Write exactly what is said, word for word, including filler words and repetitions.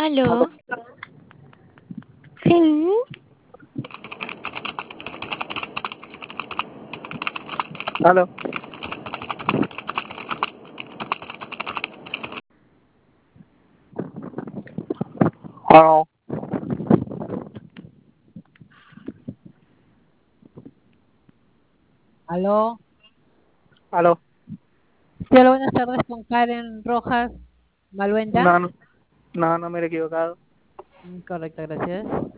¿Aló? Aló. Sí. Aló. Aló. Aló, Aló. sí, hola, buenas tardes con Karen Rojas Maluenda. No, no, no, no me he equivocado. Mm, Correcto, gracias.